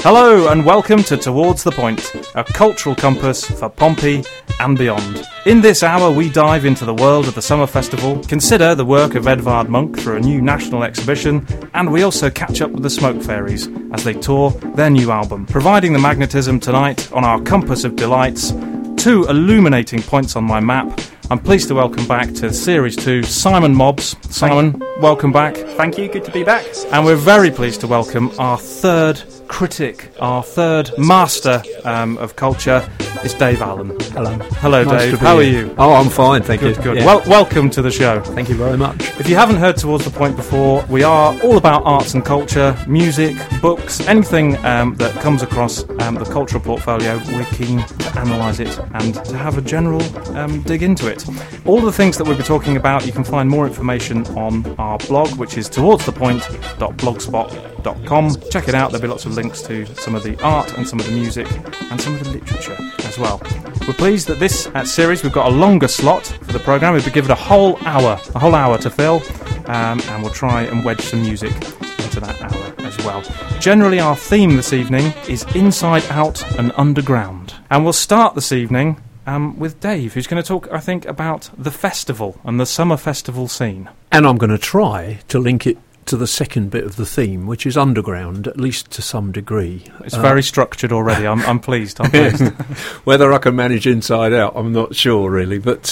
Hello and welcome to Towards the Point, a cultural compass for Pompey and beyond. In this hour we dive into the world of the Summer Festival, consider the work of Edvard Munch through a new national exhibition, and we also catch up with the Smoke Fairies as they tour their new album. Providing the magnetism tonight on our Compass of Delights, two illuminating points on my map. I'm pleased to welcome back to Series 2 Simon Mobbs. Simon, welcome back. Thank you, good to be back. And we're very pleased to welcome our third critic, our third master of culture. It's Dave Allen. Hello. Hello, nice Dave. To be How are here. you? Oh, I'm fine, thank you. Good. Yeah. Welcome to the show. Thank you very much. If you haven't heard Towards the Point before, we are all about arts and culture, music, books, anything that comes across the cultural portfolio. We're keen to analyse it and to have a general dig into it. All of the things that we'll be talking about, you can find more information on our blog, which is towardsthepoint.blogspot.com. Check it out, there'll be lots of links to some of the art and some of the music and some of the literature as well. We're pleased that this series, we've got a longer slot for the programme. We've been given a whole hour to fill, and we'll try and wedge some music into that hour as well. Generally, our theme this evening is Inside Out and Underground. And we'll start this evening with Dave, who's going to talk, I think, about the festival and the summer festival scene. And I'm going to try to link it to the second bit of the theme, which is underground, at least to some degree. It's very structured already. I'm pleased. Whether I can manage Inside Out, I'm not sure, really. But,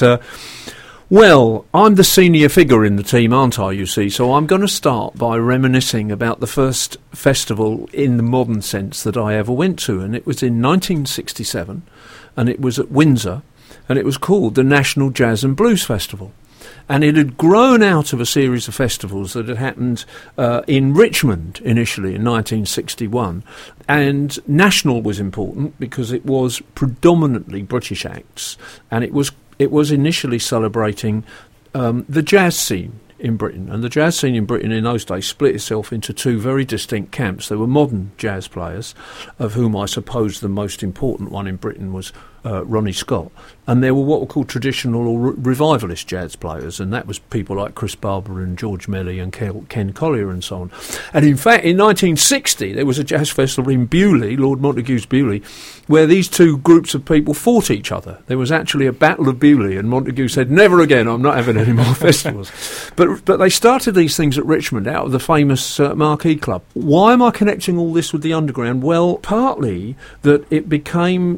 well, I'm the senior figure in the team, aren't I, you see? So I'm going to start by reminiscing about the first festival in the modern sense that I ever went to. And it was in 1967, and it was at Windsor, and it was called the National Jazz and Blues Festival. And it had grown out of a series of festivals that had happened in Richmond initially in 1961. And National was important because it was predominantly British acts, and it was initially celebrating the jazz scene in Britain. And the jazz scene in Britain in those days split itself into two very distinct camps. There were modern jazz players, of whom I suppose the most important one in Britain was Ronnie Scott, and there were what were called traditional or revivalist jazz players, and that was people like Chris Barber and George Melly and Ken Collier and so on. And in fact, in 1960, there was a jazz festival in Beaulieu, Lord Montagu's Beaulieu, where these two groups of people fought each other. There was actually a Battle of Beaulieu, and Montagu said, "Never again, I'm not having any more festivals." But they started these things at Richmond out of the famous Marquee Club. Why am I connecting all this with the underground? Well, partly that it became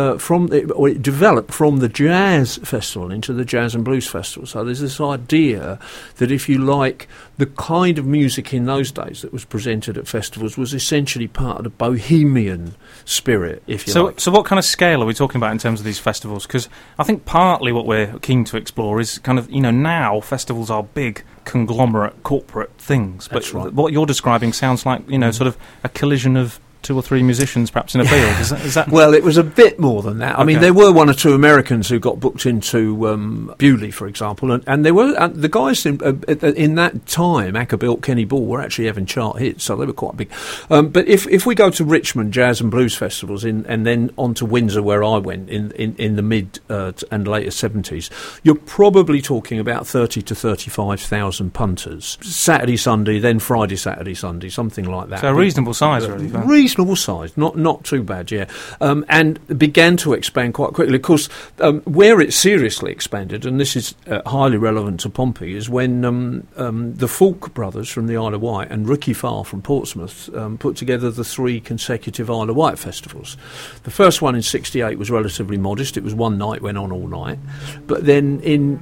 it developed from the jazz festival into the jazz and blues festival. So there's this idea that, if you like, the kind of music in those days that was presented at festivals was essentially part of the bohemian spirit, if you like. So what kind of scale are we talking about in terms of these festivals? Because I think partly what we're keen to explore is kind of, now festivals are big, conglomerate, corporate things. But That's right. What you're describing sounds like, sort of a collision of two or three musicians perhaps in a field. Is that? Well, it was a bit more than that. Okay. I mean, there were one or two Americans who got booked into Beaulieu, for example, and there were the guys in that time, Ackerbilt, Kenny Ball, were actually having chart hits, so they were quite big. But if we go to Richmond Jazz and Blues Festivals and then on to Windsor, where I went in the mid and later 70s, you're probably talking about 30 to 35,000 punters. Saturday, Sunday, then Friday, Saturday, Sunday, something like that. So a reasonable size, really. Reasonable size, not too bad, yeah. And began to expand quite quickly. Of course, where it seriously expanded, and this is highly relevant to Pompey, is when the Falk brothers from the Isle of Wight and Ricky Farr from Portsmouth put together the three consecutive Isle of Wight festivals. The first one in 1968 was relatively modest. It was one night, went on all night. But then in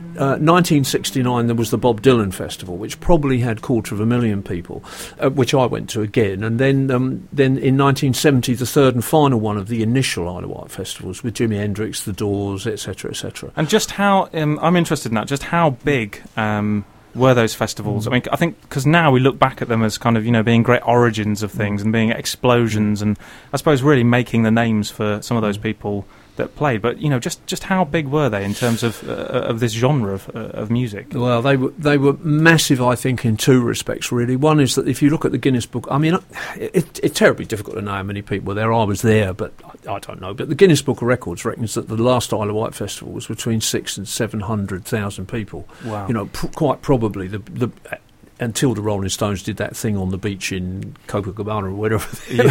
1969 there was the Bob Dylan Festival, which probably had 250,000 people, which I went to again. And then in 1970, the third and final one of the initial Isle of Wight festivals with Jimi Hendrix, The Doors, etc., etc. And just how, I'm interested in that, just how big were those festivals? I mean, I think, because now we look back at them as kind of, being great origins of things and being explosions and I suppose really making the names for some of those people that played, but just how big were they in terms of this genre of music? Well, they were massive, I think, in two respects, really. One is that if you look at the Guinness Book, I mean, it's terribly difficult to know how many people there are. I was there, but I don't know. But the Guinness Book of Records reckons that the last Isle of Wight festival was between 600,000 and 700,000 people. Wow! Quite probably the until the Rolling Stones did that thing on the beach in Copacabana or whatever,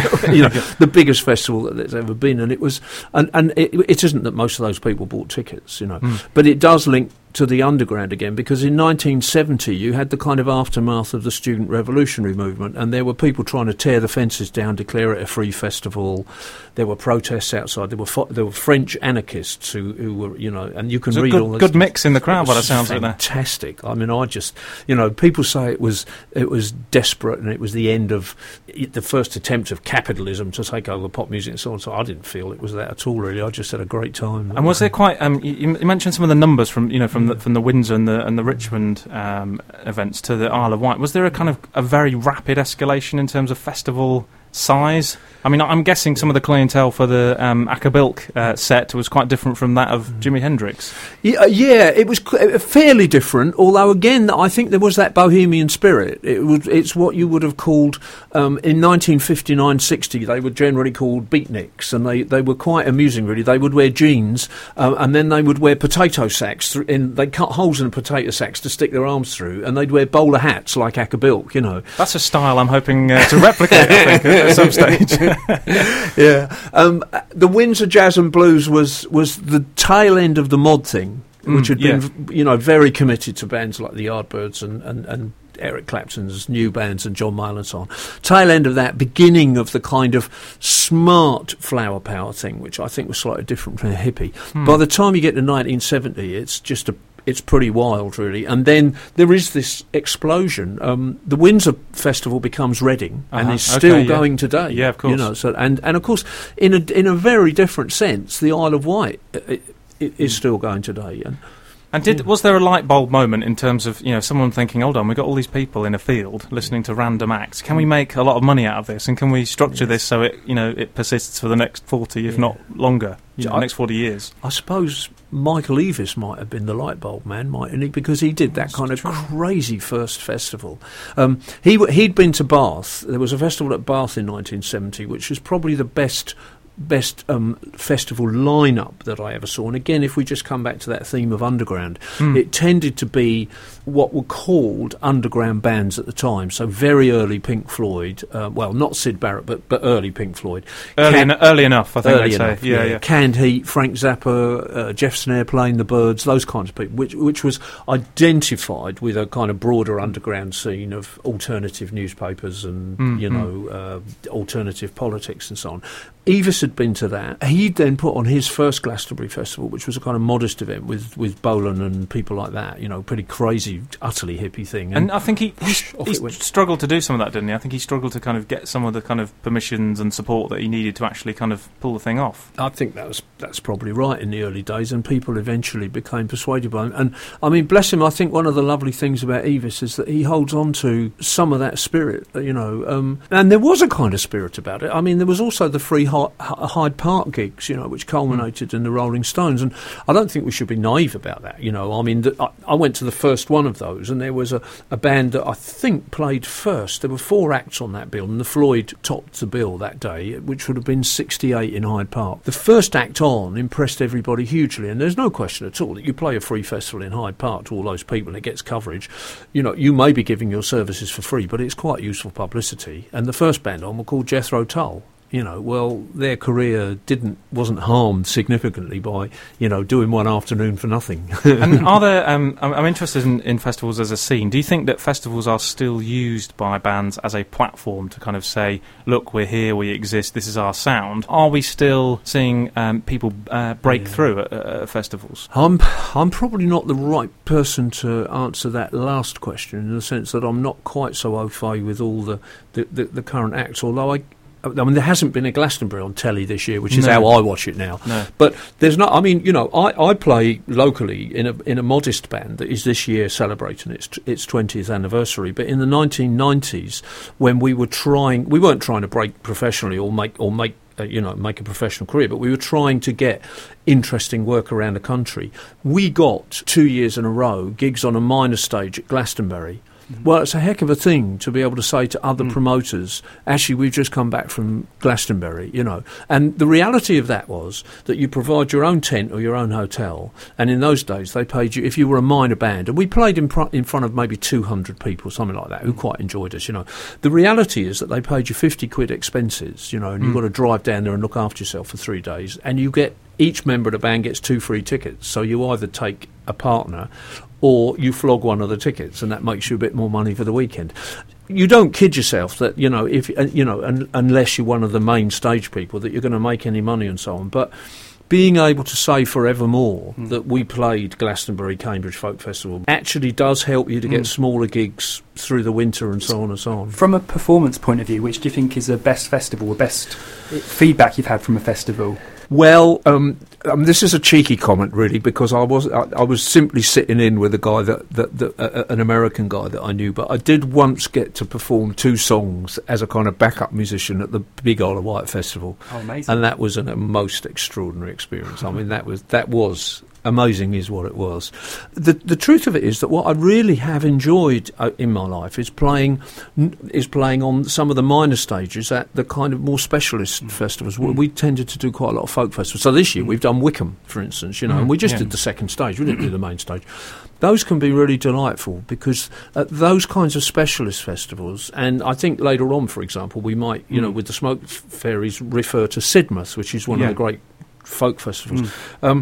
the biggest festival that there's ever been. And it was, and it isn't that most of those people bought tickets, but it does link to the underground again, because in 1970 you had the kind of aftermath of the student revolutionary movement, and there were people trying to tear the fences down, declare it a free festival. There were protests outside. There were French anarchists who were, and you can read all this. Good mix in the crowd by the sounds of it. Fantastic. I mean, I just, people say it was desperate and it was the end of the first attempt of capitalism to take over pop music and so on. So I didn't feel it was that at all, really. I just had a great time. And was there quite? You mentioned some of the numbers from the Windsor and the Richmond events to the Isle of Wight. Was there a kind of a very rapid escalation in terms of festival size? I mean, I'm guessing some of the clientele for the Acker-Bilk set was quite different from that of Jimi Hendrix. Yeah, it was fairly different, although, again, I think there was that bohemian spirit. It's what you would have called, in 1959-60, they were generally called beatniks, and they were quite amusing, really. They would wear jeans, and then they would wear potato sacks. They'd cut holes in potato sacks to stick their arms through, and they'd wear bowler hats like Acker-Bilk, That's a style I'm hoping to replicate, I think, at some stage. Yeah, the Windsor Jazz and Blues was the tail end of the mod thing, which had been very committed to bands like the Yardbirds and Eric Clapton's new bands and John Mayall and so on. Tail end of that, beginning of the kind of smart flower power thing, which I think was slightly different from a hippie. By the time you get to 1970, it's pretty wild, really. And then there is this explosion. The Windsor Festival becomes Reading, and is still going today. Yeah, of course. And of course, in a very different sense, the Isle of Wight is still going today. And was there a light bulb moment in terms of someone thinking, hold on, we've got all these people in a field listening to random acts. Can we make a lot of money out of this? And can we structure this so it persists for the next 40, if not longer, the next 40 years? I suppose Michael Eavis might have been the light bulb man, mightn't he? Because he did that kind of crazy first festival. He'd been to Bath. There was a festival at Bath in 1970, which was probably the best festival lineup that I ever saw. And again, if we just come back to that theme of underground, it tended to be what were called underground bands at the time. So very early Pink Floyd, not Syd Barrett, but early Pink Floyd. Early enough, I think they'd say. Yeah. Canned Heat, Frank Zappa, Jeff Snare playing the Byrds, those kinds of people, which was identified with a kind of broader underground scene of alternative newspapers and alternative politics and so on. Eavis had been to that. He then put on his first Glastonbury Festival, which was a kind of modest event with Bolan and people like that, pretty crazy, utterly hippie thing. And I think he struggled to do some of that, didn't he? I think he struggled to kind of get some of the kind of permissions and support that he needed to actually kind of pull the thing off. I think that's probably right in the early days, and people eventually became persuaded by him. And, I mean, bless him, I think one of the lovely things about Eavis is that he holds on to some of that spirit, and there was a kind of spirit about it. I mean, there was also the free Hyde Park gigs, which culminated in the Rolling Stones, and I don't think we should be naive about that. I mean, I went to the first one of those, and there was a band that I think played first. There were 4 acts on that bill, and the Floyd topped the bill that day, which would have been 68 in Hyde Park. The first act on impressed everybody hugely, and there's no question at all that you play a free festival in Hyde Park to all those people and it gets coverage. You may be giving your services for free, but it's quite useful publicity. And the first band on were called Jethro Tull. Their career wasn't harmed significantly by, doing one afternoon for nothing. And are there, I'm interested in festivals as a scene. Do you think that festivals are still used by bands as a platform to kind of say, look, we're here, we exist, this is our sound? Are we still seeing people break through at festivals? I'm probably not the right person to answer that last question, in the sense that I'm not quite so au fait with all the current acts, although I mean, there hasn't been a Glastonbury on telly this year, which is how I watch it now. No. But there's not. I mean, I play locally in a modest band that is this year celebrating its 20th anniversary. But in the 1990s, when we weren't trying to break professionally or make a professional career, but we were trying to get interesting work around the country. We got 2 years in a row gigs on a minor stage at Glastonbury. Well, it's a heck of a thing to be able to say to other promoters, actually, we've just come back from Glastonbury, you know. And the reality of that was that you provide your own tent or your own hotel, and in those days they paid you, if you were a minor band, and we played in front of maybe 200 people, something like that, who quite enjoyed us, you know. The reality is that they paid you 50 quid expenses, you know, and you've got to drive down there and look after yourself for 3 days, and you get, each member of the band gets 2 free tickets, so you either take a partner or you flog one of the tickets, and that makes you a bit more money for the weekend. You don't kid yourself that, you know, if you know, unless you're one of the main stage people, that you're going to make any money and so on. But being able to say forevermore that we played Glastonbury Cambridge Folk Festival actually does help you to get smaller gigs through the winter and so on and so on. From a performance point of view, which do you think is the best festival, or best feedback you've had from a festival? Well, this is a cheeky comment, really, because I was simply sitting in with a guy an American guy that I knew, but I did once get to perform 2 songs as a kind of backup musician at the Big Isle of Wight Festival. Oh, amazing! And that was a most extraordinary experience. I mean, that was. Amazing is what it was. The truth of it is that what I really have enjoyed in my life is playing on some of the minor stages at the kind of more specialist festivals. We tended to do quite a lot of folk festivals. So this year we've done Wickham, for instance, you know, and we just did the second stage. We didn't do the main stage. Those can be really delightful because at those kinds of specialist festivals, and I think later on, for example, we might, you know, with the Smoke Fairies, refer to Sidmouth, which is one of the great folk festivals.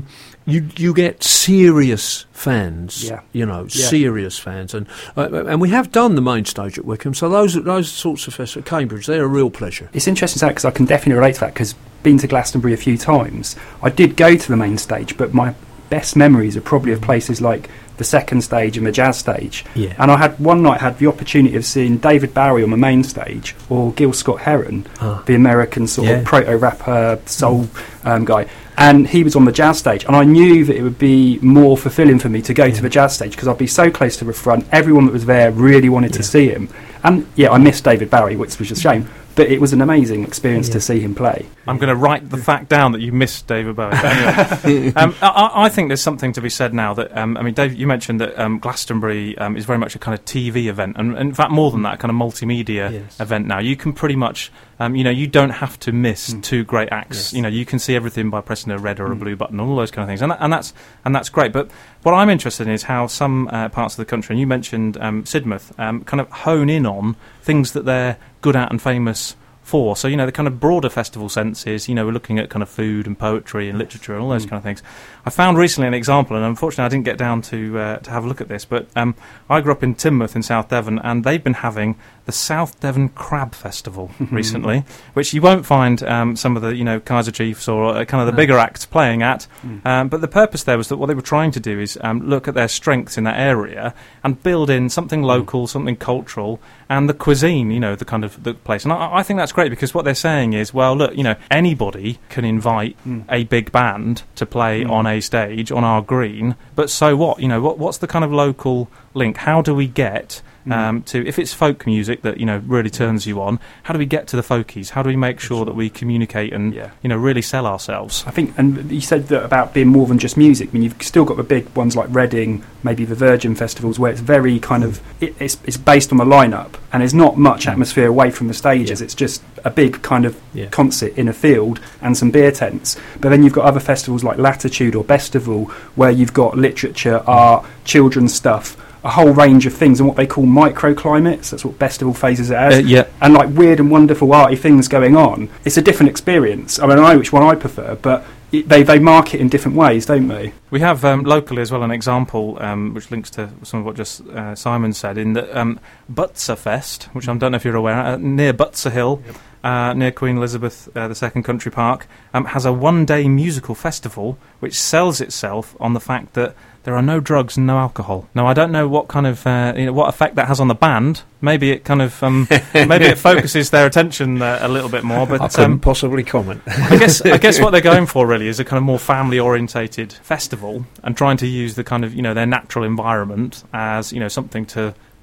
You get serious fans, you know, serious fans, and we have done the main stage at Wickham. So those sorts of festivals at Cambridge, they're a real pleasure. It's interesting because I can definitely relate to that, because been to Glastonbury a few times. I did go to the main stage, but my best memories are probably of places like the second stage and the jazz stage. Yeah. And I had the opportunity of seeing David Bowie on the main stage, or Gil Scott-Heron, the American sort of proto-rapper soul guy. And he was on the jazz stage, and I knew that it would be more fulfilling for me to go to the jazz stage, because I'd be so close to the front. Everyone that was there really wanted to see him. And I missed David Bowie, which was a shame. But it was an amazing experience to see him play. I'm going to write the fact down that you missed David Bowie. Anyway, I think there's something to be said now that, I mean, Dave, you mentioned that Glastonbury is very much a kind of TV event, and in fact, more than that, a kind of multimedia event now. You can pretty much, you know, you don't have to miss 2 great acts. You know, you can see everything by pressing a red or a blue button, all those kind of things, and that's great. But what I'm interested in is how some parts of the country, and you mentioned Sidmouth, kind of hone in on things that they're good at and famous for. So, you know, the kind of broader festival sense is, you know, we're looking at kind of food and poetry and literature and all those kind of things. I found recently an example, and unfortunately I didn't get down to have a look at this, but I grew up in Teignmouth in South Devon, and they've been having the South Devon Crab Festival recently, which you won't find some of the, you know, Kaiser Chiefs or kind of the bigger acts playing at. But the purpose there was that what they were trying to do is look at their strengths in that area and build in something local, something cultural, and the cuisine, you know, the kind of the place. And I think that's great, because what they're saying is, well, look, you know, anybody can invite a big band to play on a stage on our green, but so what? You know, what's the kind of local link? How do we get to, if it's folk music that, you know, really turns you on, how do we get to the folkies? How do we make sure that we communicate and, you know, really sell ourselves? I think, and you said that about being more than just music. I mean, you've still got the big ones like Reading, maybe the Virgin festivals, where it's very kind of, it's based on the lineup, and there's not much atmosphere away from the stages. It's just a big kind of concert in a field and some beer tents. But then you've got other festivals like Latitude or Bestival, where you've got literature, art, children's stuff, a whole range of things, and what they call microclimates. That's what Bestival phases it as. And like weird and wonderful arty things going on. It's a different experience. I mean, I know which one I prefer, but they mark it in different ways, don't they? We have locally as well an example which links to some of what just Simon said, in that Butser Fest, which I don't know if you're aware, near Butser Hill, near Queen Elizabeth II Country Park, has a one-day musical festival which sells itself on the fact that there are no drugs and no alcohol. Now, I don't know what kind of what effect that has on the band. Maybe it kind of maybe it focuses their attention a little bit more. But I couldn't possibly comment. I guess what they're going for really is a kind of more family-orientated festival, and trying to use the kind of, you know, their natural environment as, you know, something to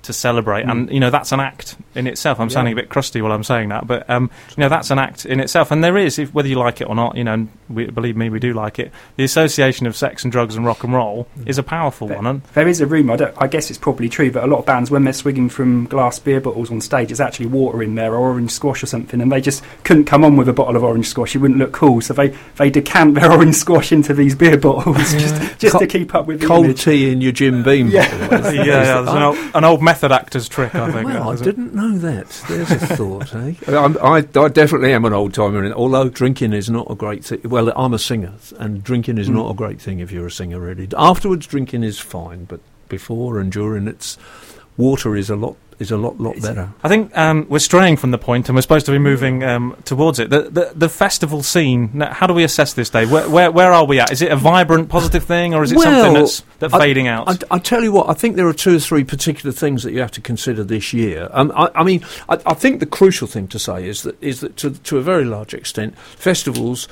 to celebrate, and that's an act in itself. I'm sounding a bit crusty while I'm saying that, but that's an act in itself. And there is, whether you like it or not, and believe me, we do like it. The association of sex and drugs and rock and roll is a powerful one. And there is a rumour. I guess it's probably true, but a lot of bands, when they're swigging from glass beer bottles on stage, it's actually water in there or orange squash or something, and they just couldn't come on with a bottle of orange squash. It wouldn't look cool, so they decant their orange squash into these beer bottles just to keep up with the cold image. tea in your Jim Beam bottle. There's an old method actor's trick, I think. Well, I didn't know that. There's a thought, eh? I definitely am an old-timer, although drinking is not a great thing. Well, I'm a singer, and drinking is not a great thing if you're a singer, really. Afterwards, drinking is fine, but before and during, water is a lot better. I think we're straying from the point, and we're supposed to be moving towards it. The festival scene. Now, how do we assess this day? Where are we at? Is it a vibrant, positive thing, or is it something that's fading out? I tell you what. I think there are 2 or 3 particular things that you have to consider this year. I think the crucial thing to say is that to a very large extent, festivals.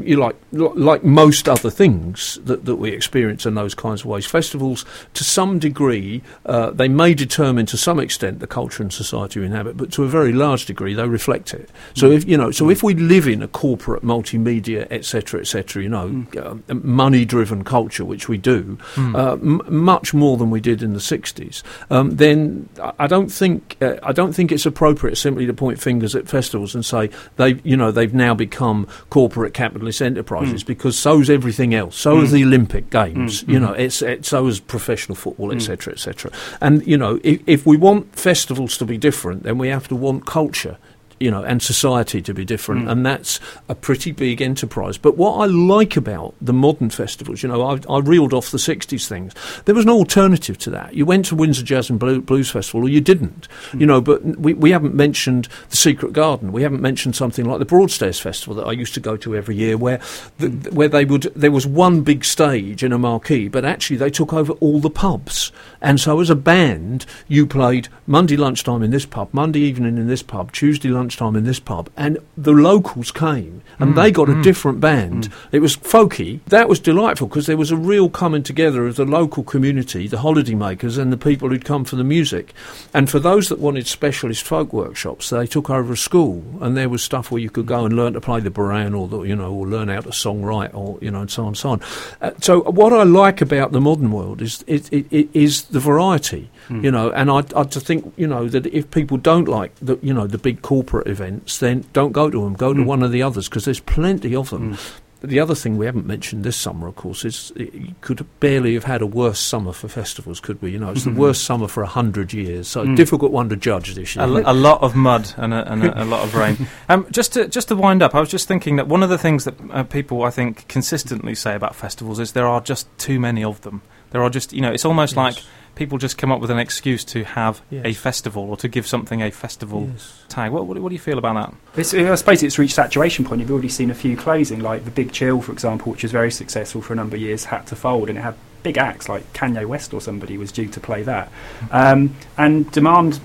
Like most other things that we experience in those kinds of ways, festivals, to some degree, they may determine to some extent the culture and society we inhabit, but to a very large degree they reflect it. So if we live in a corporate, multimedia, etc., money-driven culture, which we do, much more than we did in the 60s, then I don't think it's appropriate simply to point fingers at festivals and say they've now become corporate capitalist enterprises, because so's everything else. So is the Olympic Games. So is professional football, etc., etc. And if we want festivals to be different, then we have to want culture, and society to be different, and that's a pretty big enterprise. But what I like about the modern festivals, I reeled off the 60s things. There was an alternative to that. You went to Windsor Jazz and Blues Festival, or you didn't, but we haven't mentioned the Secret Garden. We haven't mentioned something like the Broadstairs Festival that I used to go to every year, where there was one big stage in a marquee, but actually they took over all the pubs. And so as a band, you played Monday lunchtime in this pub, Monday evening in this pub, Tuesday lunchtime in this pub, and the locals came and they got a different band. It was folky. That was delightful because there was a real coming together of the local community, the holiday makers and the people who'd come for the music. And for those that wanted specialist folk workshops, they took over a school, and there was stuff where you could go and learn to play the buran or learn how to songwrite, or and so on and so on. So what I like about the modern world is the variety, and I think that if people don't like the big corporate events, then don't go to them. Go to one of the others, because there's plenty of them. The other thing we haven't mentioned this summer, of course, is you could barely have had a worse summer for festivals, could we? It's the worst summer for 100 years, so a difficult one to judge this year. A lot of mud and a lot of rain. Just to wind up, I was just thinking that one of the things that people, I think, consistently say about festivals is there are just too many of them. There are just, it's almost like people just come up with an excuse to have a festival, or to give something a festival tag. What do you feel about that? I suppose it's reached saturation point. You've already seen a few closing, like the Big Chill, for example, which was very successful for a number of years, had to fold, and it had big acts like Kanye West or somebody was due to play that. And demand,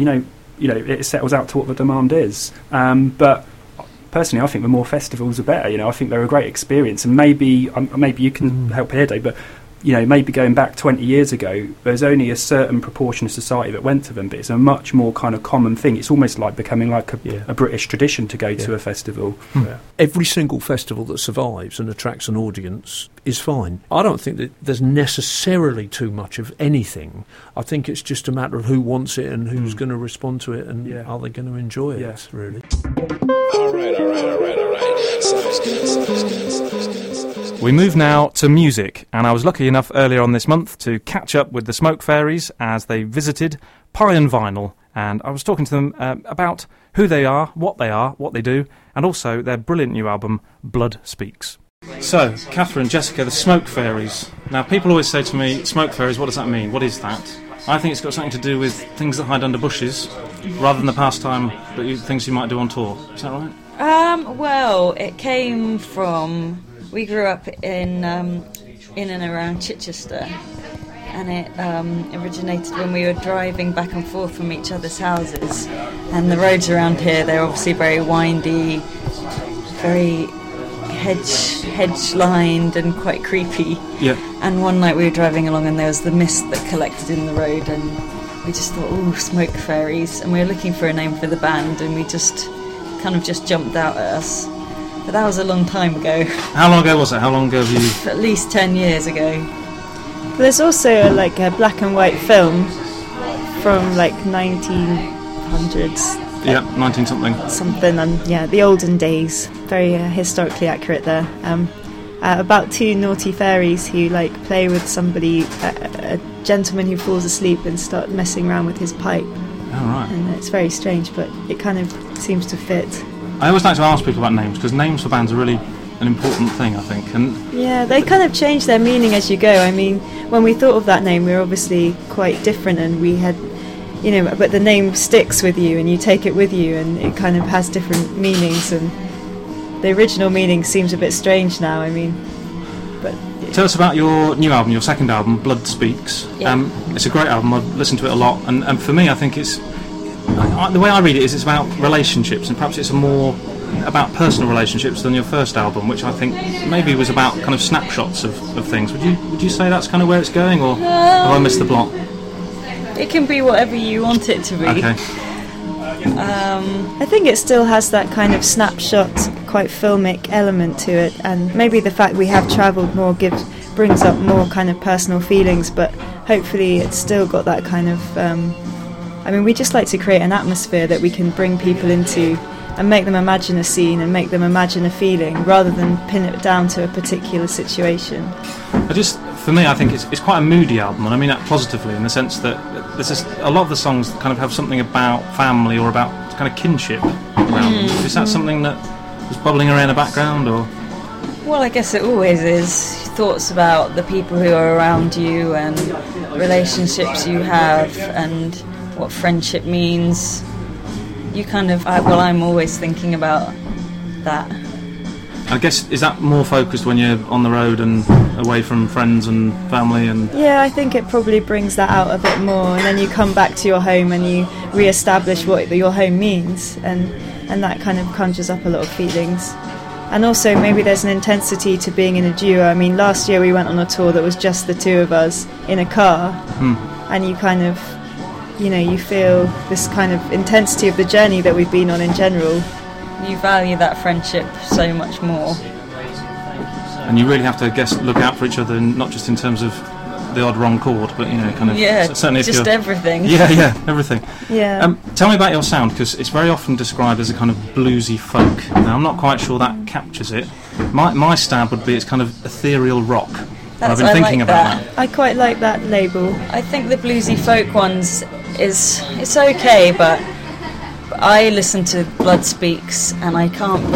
it settles out to what the demand is. But personally, I think the more festivals are better. I think they're a great experience, and maybe you can help here, Dave, but maybe going back 20 years ago, there's only a certain proportion of society that went to them, but it's a much more kind of common thing. It's almost like becoming like a British tradition to go to a festival. Every single festival that survives and attracts an audience is fine. I don't think that there's necessarily too much of anything. I think it's just a matter of who wants it and who's going to respond to it, and are they going to enjoy it, really. All right. Sounds good. We move now to music, and I was lucky enough earlier on this month to catch up with the Smoke Fairies as they visited Pie and Vinyl, and I was talking to them about who they are, what they do, and also their brilliant new album, Blood Speaks. So, Catherine, Jessica, the Smoke Fairies. Now, people always say to me, Smoke Fairies, what does that mean? What is that? I think it's got something to do with things that hide under bushes, rather than the pastime, things you might do on tour. Is that right? Well, it came from... We grew up in and around Chichester, and it originated when we were driving back and forth from each other's houses. And the roads around here, they're obviously very windy, very hedge-lined and quite creepy. Yeah. And one night we were driving along, and there was the mist that collected in the road, and we just thought, oh, Smoke Fairies, and we were looking for a name for the band, and we just kind of just jumped out at us. But that was a long time ago. How long ago was it? How long ago have you... At least 10 years ago. There's also like a black and white film from like 1900s. Yeah, 19-something. Something, the olden days. Very historically accurate there. About two naughty fairies who like play with somebody, a gentleman who falls asleep and start messing around with his pipe. Oh, right. And it's very strange, but it kind of seems to fit. I always like to ask people about names, because names for bands are really an important thing, I think. And yeah, they kind of change their meaning as you go. I mean, when we thought of that name, we were obviously quite different, and we had, but the name sticks with you, and you take it with you, and it kind of has different meanings, and the original meaning seems a bit strange now, but... Tell us about your new album, your second album, Blood Speaks. Yeah. It's a great album, I've listened to it a lot, and for me I think it's... the way I read it is it's about relationships, and perhaps it's more about personal relationships than your first album, which I think maybe was about kind of snapshots of things. Would you say that's kind of where it's going, or have I missed the plot? It can be whatever you want it to be. Okay. I think it still has that kind of snapshot, quite filmic element to it, and maybe the fact we have travelled more brings up more kind of personal feelings, but hopefully it's still got that kind of... we just like to create an atmosphere that we can bring people into and make them imagine a scene and make them imagine a feeling, rather than pin it down to a particular situation. For me, I think it's quite a moody album, and I mean that positively, in the sense that there's just a lot of the songs that kind of have something about family or about kind of kinship around them. Is that something that was bubbling around in the background, or...? Well, I guess it always is. Thoughts about the people who are around you and relationships you have and what friendship means. You kind of... I'm always thinking about that. I guess, is that more focused when you're on the road and away from friends and family? And yeah, I think it probably brings that out a bit more, and then you come back to your home and you re-establish what your home means, and that kind of conjures up a lot of feelings. And also maybe there's an intensity to being in a duo. I mean, last year we went on a tour that was just the two of us in a car, and you kind of, you feel this kind of intensity of the journey that we've been on in general. You value that friendship so much more. And you really have to, I guess, look out for each other, not just in terms of the odd wrong chord, but, kind of... Yeah, certainly just everything. Yeah, everything. Yeah. Tell me about your sound, because it's very often described as a kind of bluesy folk. Now, I'm not quite sure that captures it. My stab would be it's kind of ethereal rock. I've been thinking about that. I quite like that label. I think the bluesy folk ones it's okay, but I listen to Blood Speaks and I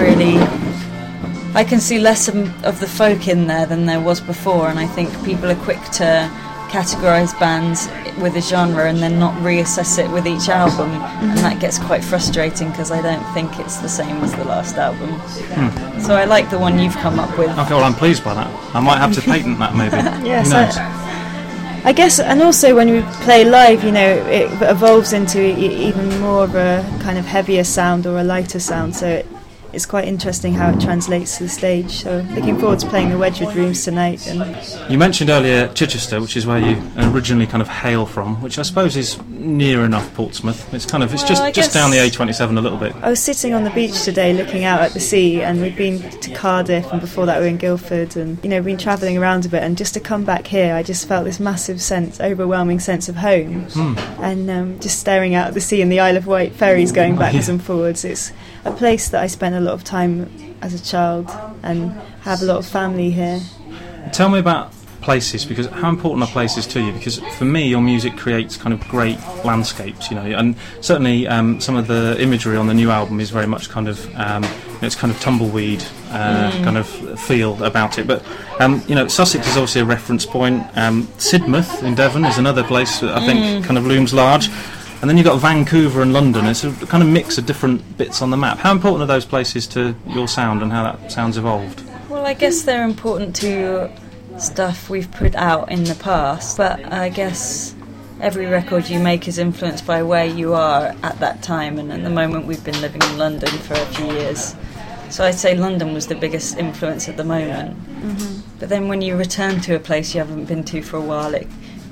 can see less of the folk in there than there was before, and I think people are quick to categorise bands with a genre and then not reassess it with each album, and that gets quite frustrating because I don't think it's the same as the last album. So I like the one you've come up with. Okay, well, I'm pleased by that. I might have to patent that, maybe. Yes, I guess, and also when we play live, it evolves into even more of a kind of heavier sound or a lighter sound, so it's quite interesting how it translates to the stage. So looking forward to playing the Wedgwood Rooms tonight. And you mentioned earlier Chichester, which is where you originally kind of hail from, which I suppose is near enough Portsmouth. It's just down the A27 a little bit. I was sitting on the beach today looking out at the sea, and we've been to Cardiff, and before that we were in Guildford, and been travelling around a bit, and just to come back here I just felt this massive overwhelming sense of home. And just staring out at the sea and the Isle of Wight ferries going backwards and forwards. It's a place that I spent a lot of time as a child and have a lot of family here. Tell me about places, because how important are places to you? Because for me, your music creates kind of great landscapes, and certainly some of the imagery on the new album is very much kind of it's kind of tumbleweed kind of feel about it. But Sussex is obviously a reference point. Sidmouth in Devon is another place that I think kind of looms large. And then you've got Vancouver and London. It's a kind of mix of different bits on the map. How important are those places to your sound and how that sound's evolved? Well, I guess they're important to stuff we've put out in the past, but I guess every record you make is influenced by where you are at that time, and at the moment we've been living in London for a few years. So I'd say London was the biggest influence at the moment. But then when you return to a place you haven't been to for a while, it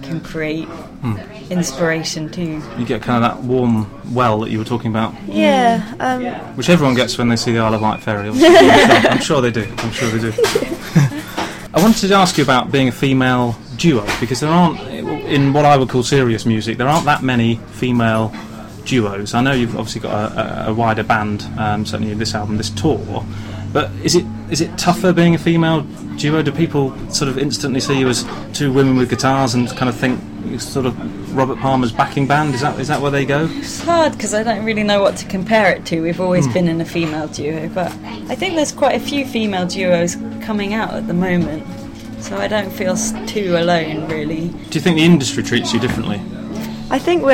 can create inspiration too. You get kind of that warm well that you were talking about, Yeah, which everyone gets when they see the Isle of Wight ferry. Obviously. I'm sure they do. I wanted to ask you about being a female duo, because there aren't, in what I would call serious music, there aren't that many female duos. I know you've obviously got a wider band, certainly in this album, this tour, but is it tougher being a female duo? Do people sort of instantly see you as two women with guitars and kind of think you're sort of Robert Palmer's backing band? Is that where they go? It's hard because I don't really know what to compare it to. We've always been in a female duo, but I think there's quite a few female duos coming out at the moment, so I don't feel too alone, really. Do you think the industry treats you differently? I think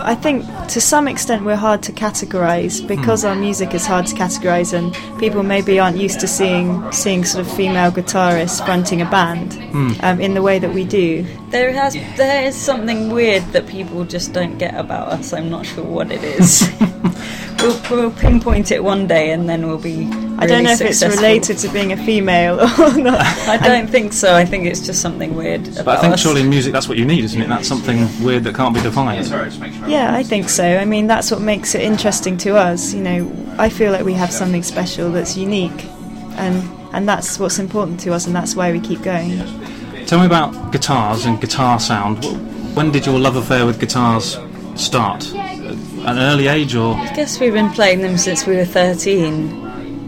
to some extent we're hard to categorise because our music is hard to categorise, and people maybe aren't used to seeing sort of female guitarists fronting a band in the way that we do. There is something weird that people just don't get about us. I'm not sure what it is. We'll pinpoint it one day and then we'll be really I don't know if successful. it's related to being a female or not. I don't think so. I think it's just something weird about But I think us. surely in music that's what you need, isn't it? That's something weird that can't be defined. Yeah, I think so. I mean, that's what makes it interesting to us. You know, I feel like we have something special that's unique, and that's what's important to us, and that's why we keep going. Tell me about guitars and guitar sound. When did your love affair with guitars start? At an early age, or? I guess we've been playing them since we were 13.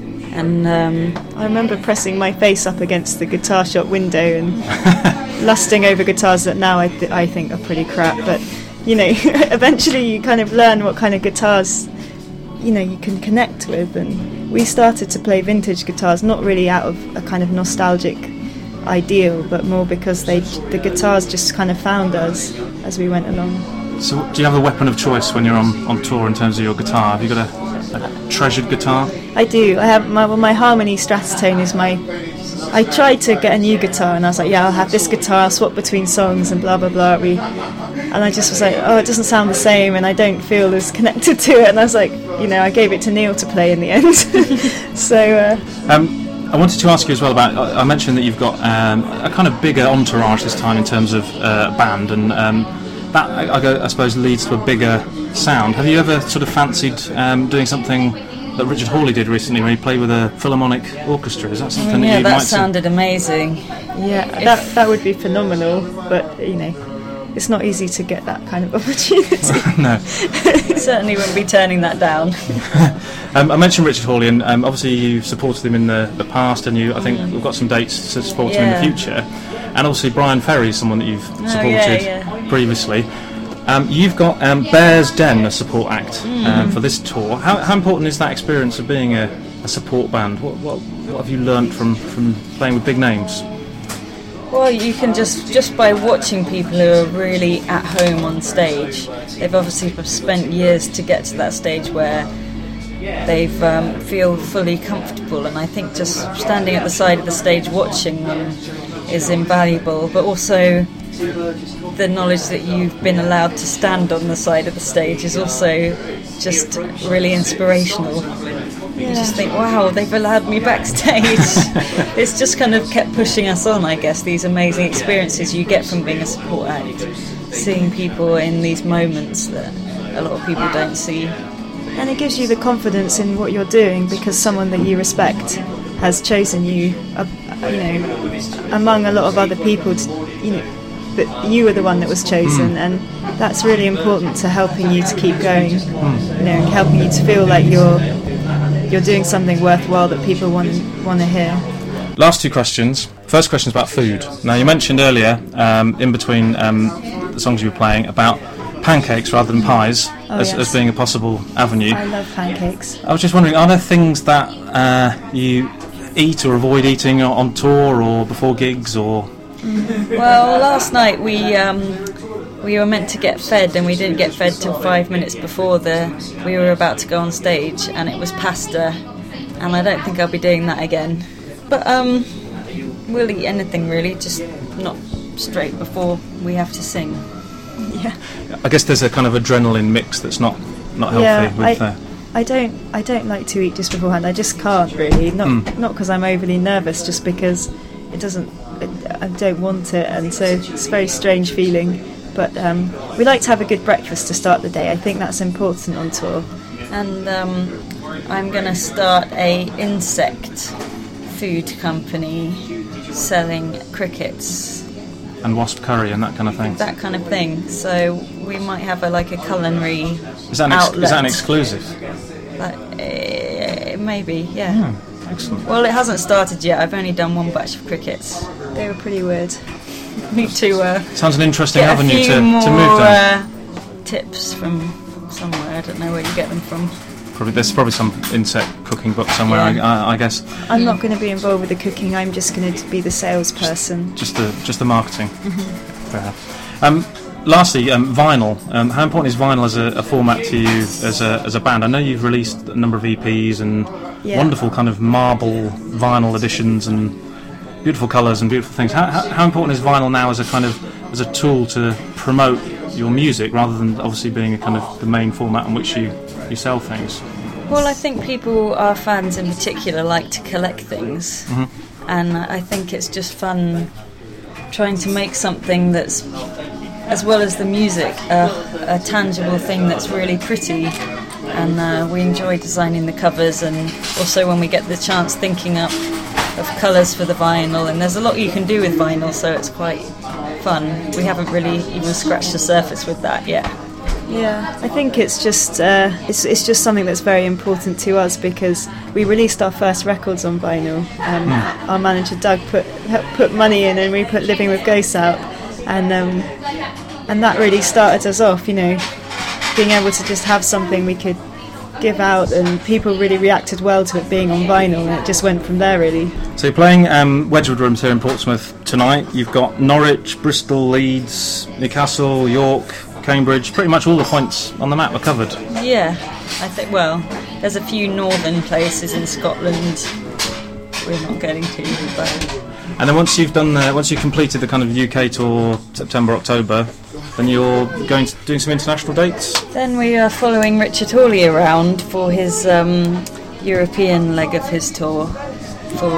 And I remember pressing my face up against the guitar shop window and lusting over guitars that now I think are pretty crap. But, you know, eventually you kind of learn what kind of guitars, you know, you can connect with. And we started to play vintage guitars, not really out of a kind of nostalgic ideal, but more because the guitars just kind of found us as we went along. So do you have a weapon of choice when you're on tour in terms of your guitar? Have you got a treasured guitar? I do. I have my Harmony Stratotone is my... I tried to get a new guitar and I was like, yeah, I'll have this guitar, I'll swap between songs and blah, blah, blah. And I just was like, oh, it doesn't sound the same and I don't feel as connected to it. And I was like, you know, I gave it to Neil to play in the end. So... I wanted to ask you as well about, I mentioned that you've got a kind of bigger entourage this time in terms of band, and that, I suppose, leads to a bigger sound. Have you ever sort of fancied doing something that Richard Hawley did recently, where he played with a Philharmonic orchestra? Is that something that you that might sounded amazing. yeah, that would be phenomenal, but, you know, it's not easy to get that kind of opportunity. No. Certainly wouldn't be turning that down. I mentioned Richard Hawley, and obviously you've supported him in the past, and I think we've got some dates to support him in the future. And obviously Brian Ferry is someone that you've supported previously. You've got Bear's Den, a support act for this tour. How important is that experience of being a support band? What have you learnt from playing with big names? Well, you can just by watching people who are really at home on stage, they've obviously spent years to get to that stage where they've feel fully comfortable, and I think just standing at the side of the stage watching them is invaluable, but also the knowledge that you've been allowed to stand on the side of the stage is also just really inspirational. You just think, wow, they've allowed me backstage. It's just kind of kept pushing us on, I guess, these amazing experiences you get from being a support act, seeing people in these moments that a lot of people don't see. And it gives you the confidence in what you're doing because someone that you respect has chosen you, among a lot of other people, that you were the one that was chosen, and that's really important to helping you to keep going, and helping you to feel like you're doing something worthwhile that people want to hear. Last two questions. First question is about food. Now, you mentioned earlier, in between the songs you were playing, about pancakes rather than pies as being a possible avenue. I love pancakes. I was just wondering, are there things that you eat or avoid eating on tour or before gigs, or? Well, last night we were meant to get fed, and we didn't get fed till 5 minutes before we were about to go on stage, and it was pasta, and I don't think I'll be doing that again. But we'll eat anything really, just not straight before we have to sing. Yeah. I guess there's a kind of adrenaline mix that's not healthy. Yeah, I don't like to eat just beforehand. I just can't really. Not because I'm overly nervous, just because it doesn't. I don't want it, and so it's a very strange feeling. But we like to have a good breakfast to start the day. I think that's important on tour. And I'm going to start a insect food company selling crickets. And wasp curry and that kind of thing. That kind of thing. So we might have a culinary Is that outlet. an exclusive? Maybe, yeah. Excellent. Well, it hasn't started yet. I've only done one batch of crickets. They were pretty weird. Need to Sounds an interesting get avenue a few to more move down. tips from somewhere. I don't know where you get them from. There's probably some insect cooking book somewhere, Yeah. I guess. I'm not going to be involved with the cooking. I'm just going to be the salesperson. Just the marketing. Fair enough. Lastly, vinyl. How important is vinyl as a format to you as a band? I know you've released a number of EPs and wonderful kind of marble vinyl editions and beautiful colours and beautiful things. How important is vinyl now as a tool to promote your music, rather than obviously being a kind of the main format on which you sell things? Well, I think people, our fans in particular, like to collect things, and I think it's just fun trying to make something that's, as well as the music, a tangible thing that's really pretty. And we enjoy designing the covers, and also when we get the chance thinking up of colours for the vinyl, and there's a lot you can do with vinyl, so it's quite fun. We haven't really even scratched the surface with that yet. Yeah, I think it's just something that's very important to us, because we released our first records on vinyl. Our manager Doug put money in, and we put Living with Ghosts out, and that really started us off. You know, being able to just have something we could give out, and people really reacted well to it being on vinyl, and it just went from there really. So you're playing Wedgwood Rooms here in Portsmouth tonight. You've got Norwich, Bristol, Leeds, Newcastle, York, Cambridge. Pretty much all the points on the map are covered. Yeah, I think, well, there's a few northern places in Scotland we're not getting to, but... And then once you've completed the kind of UK tour, September, October, then you're doing some international dates? Then we are following Richard Hawley around for his European leg of his tour for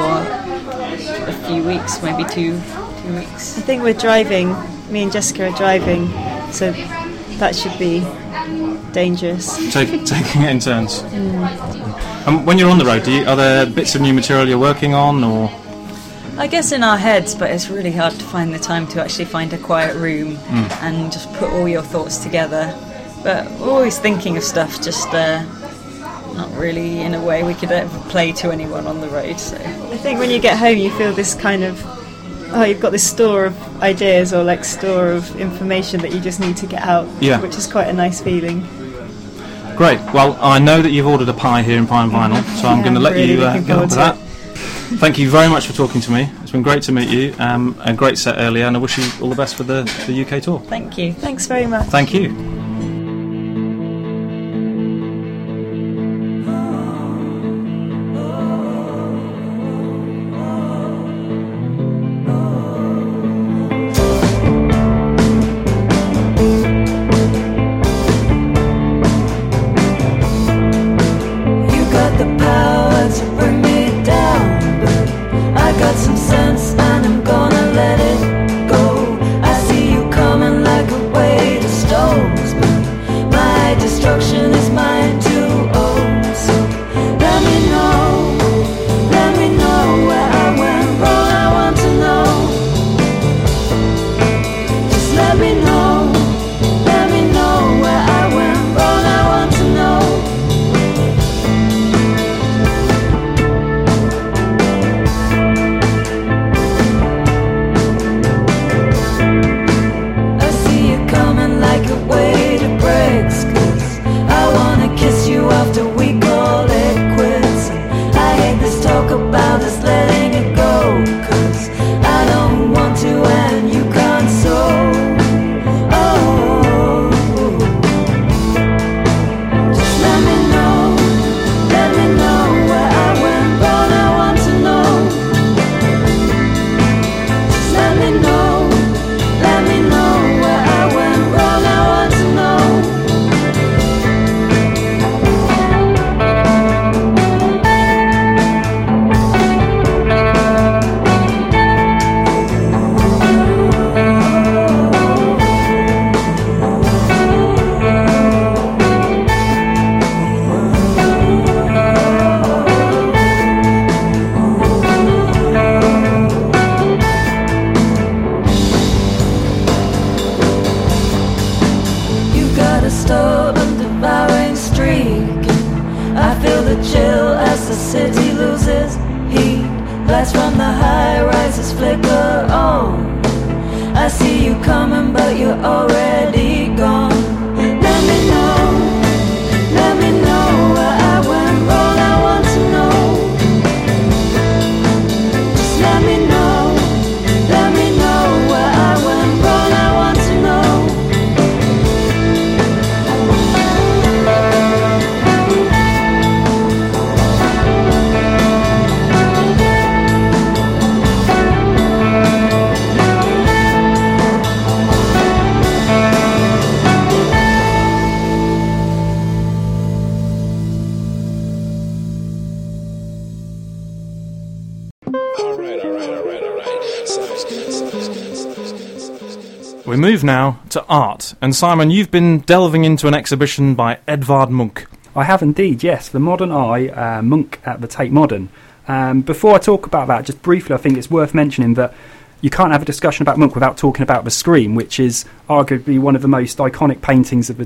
a few weeks, maybe two weeks. I think we're driving, me and Jessica are driving, so that should be dangerous. Taking it in turns. And when you're on the road, are there bits of new material you're working on, or...? I guess in our heads, but it's really hard to find the time to actually find a quiet room and just put all your thoughts together. But we're always thinking of stuff, just not really in a way we could ever play to anyone on the road. So I think when you get home you feel this kind of, you've got this store of ideas, or store of information that you just need to get out, which is quite a nice feeling. Great. Well, I know that you've ordered a pie here in Pie and Vinyl, so I'm going to let you get on to that. Thank you very much for talking to me. It's been great to meet you. A great set earlier, and I wish you all the best for the UK tour. Thank you. Thanks very much. Thank you. You got the power to bring me down, I got some sense and I'm gonna let it go. I see you coming like a weight of stones. I see you coming, but you're already gone. Let me know where I went wrong. I want to know. Just let me know where I went wrong. I want to know. We move now to art. And Simon, you've been delving into an exhibition by Edvard Munch. I have indeed, yes. The Modern Eye, Munch at the Tate Modern. Before I talk about that, just briefly, I think it's worth mentioning that you can't have a discussion about Munch without talking about The Scream, which is arguably one of the most iconic paintings of the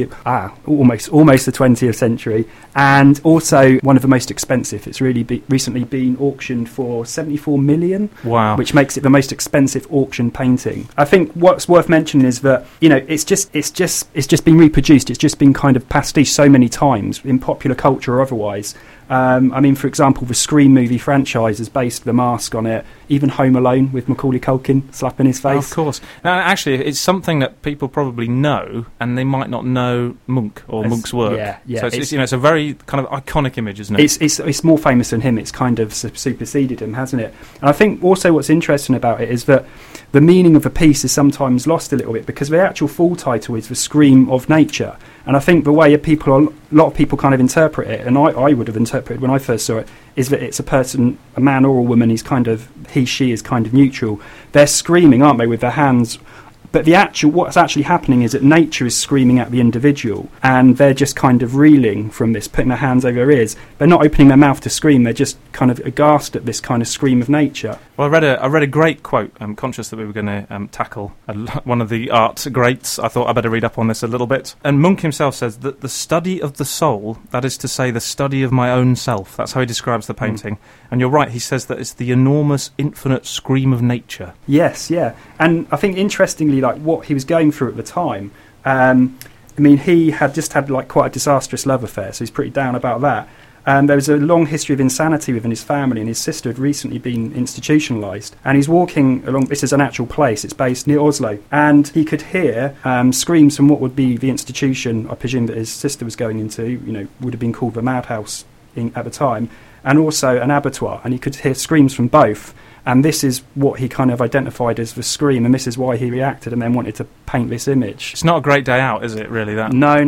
almost the 20th century, and also one of the most expensive. It's really recently been auctioned for 74 million. Wow. Which makes it the most expensive auction painting. I think what's worth mentioning is that, you know, it's just been reproduced. It's just been kind of pastiche so many times in popular culture or otherwise. I mean, for example, the Scream movie franchise has based The Mask on it. Even Home Alone with Macaulay Culkin slapping his face. Of course. Now, actually, it's something that people probably know, and they might not know Munch or Munch's work. Yeah. So it's a very kind of iconic image, isn't it? It's more famous than him. It's kind of superseded him, hasn't it? And I think also what's interesting about it is that the meaning of a piece is sometimes lost a little bit, because the actual full title is The Scream of Nature. And I think the way a lot of people kind of interpret it, and I would have interpreted when I first saw it, is that it's a person, a man or a woman, she is kind of neutral. They're screaming, aren't they, with their hands. But what's actually happening is that nature is screaming at the individual, and they're just kind of reeling from this, putting their hands over their ears. They're not opening their mouth to scream, they're just kind of aghast at this kind of scream of nature. Well, I read a great quote. I'm conscious that we were going to tackle one of the art greats. I thought I'd better read up on this a little bit. And Munch himself says that the study of the soul, that is to say the study of my own self, that's how he describes the painting. And you're right, he says that it's the enormous, infinite scream of nature. Yes, yeah. And I think, interestingly, like what he was going through at the time, I mean, he had just had like quite a disastrous love affair, so he's pretty down about that. There was a long history of insanity within his family, and his sister had recently been institutionalised. And he's walking along, this is an actual place, it's based near Oslo, and he could hear screams from what would be the institution, I presume, that his sister was going into, you know, would have been called the madhouse at the time, and also an abattoir, and he could hear screams from both. And this is what he kind of identified as the scream, and this is why he reacted and then wanted to paint this image. It's not a great day out, is it, really, that? No.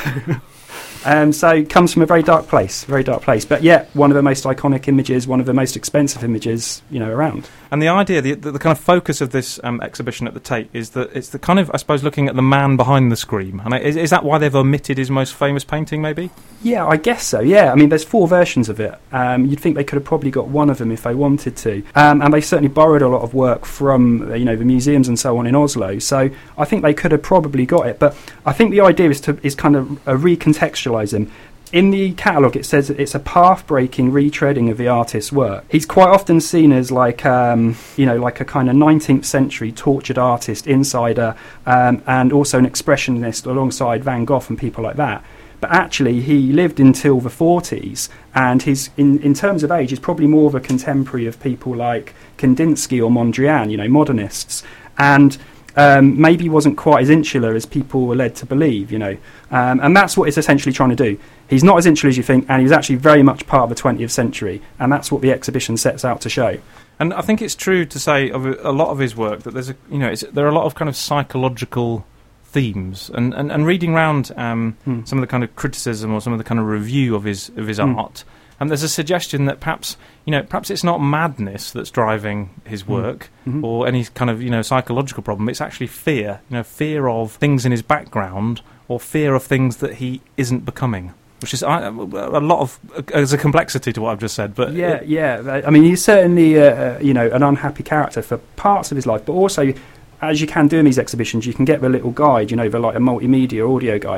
So it comes from a very dark place. But yet, one of the most iconic images, one of the most expensive images, you know, around. And the idea, the kind of focus of this exhibition at the Tate is that it's the kind of, I suppose, looking at the man behind the scream. And is that why they've omitted his most famous painting, maybe? Yeah, I guess so, yeah. I mean, there's 4 versions of it. You'd think they could have probably got one of them if they wanted to. And they certainly borrowed a lot of work from, you know, the museums and so on in Oslo. So I think they could have probably got it. But I think the idea is kind of recontextualise him. In the catalogue, it says that it's a path-breaking retreading of the artist's work. He's quite often seen as like a kind of 19th century tortured artist, insider, and also an expressionist alongside Van Gogh and people like that. But actually, he lived until the 40s, and he's in terms of age, he's probably more of a contemporary of people like Kandinsky or Mondrian, you know, modernists, and maybe wasn't quite as insular as people were led to believe, you know. And that's what it's essentially trying to do. He's not as insular as you think, and he's actually very much part of the 20th century, and that's what the exhibition sets out to show. And I think it's true to say of a lot of his work that there are a lot of kind of psychological themes, and reading around some of the kind of criticism or some of the kind of review of his art. And there's a suggestion that perhaps it's not madness that's driving his work or any kind of, psychological problem. It's actually fear, fear of things in his background or fear of things that he isn't becoming, which is a lot of, there's a complexity to what I've just said. But yeah. I mean, he's certainly, an unhappy character for parts of his life, but also, as you can do in these exhibitions, you can get the little guide, the like a multimedia audio guide.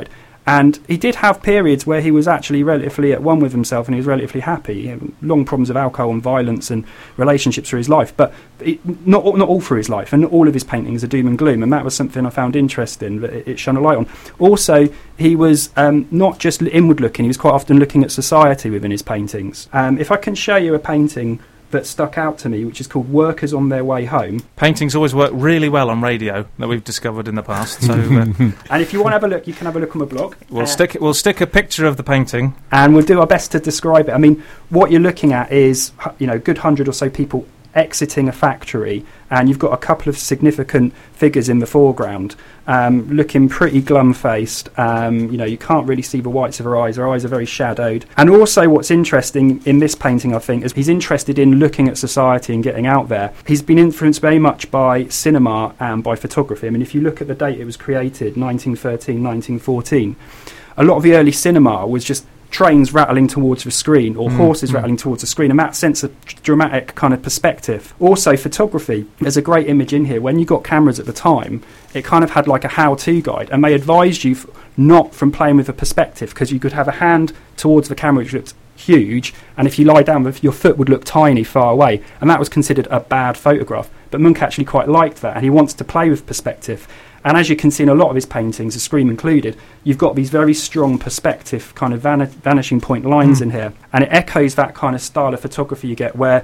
And he did have periods where he was actually relatively at one with himself and he was relatively happy. He had long problems of alcohol and violence and relationships through his life, but not all through his life, and not all of his paintings are doom and gloom, and that was something I found interesting that it shone a light on. Also, he was not just inward looking, he was quite often looking at society within his paintings. If I can show you a painting that stuck out to me, which is called Workers on Their Way Home. Paintings always work really well on radio, that we've discovered in the past. So, and if you want to have a look, you can have a look on my blog. We'll stick a picture of the painting, and we'll do our best to describe it. I mean, what you're looking at is, a good 100 or so people exiting a factory, and you've got a couple of significant figures in the foreground, looking pretty glum-faced. You can't really see the whites of her eyes. Her eyes are very shadowed. And also what's interesting in this painting, I think, is he's interested in looking at society and getting out there. He's been influenced very much by cinema and by photography. I mean, if you look at the date it was created, 1913, 1914, a lot of the early cinema was just trains rattling towards the screen or horses rattling towards the screen, and that sense of dramatic kind of perspective. Also, photography, there's a great image in here. When you got cameras at the time, it kind of had like a how-to guide, and they advised you not from playing with a perspective, because you could have a hand towards the camera which looked huge, and if you lie down, your foot would look tiny far away, and that was considered a bad photograph. But Munch actually quite liked that, and he wants to play with perspective. And as you can see in a lot of his paintings, The Scream included, you've got these very strong perspective kind of vanishing point lines in here. And it echoes that kind of style of photography you get where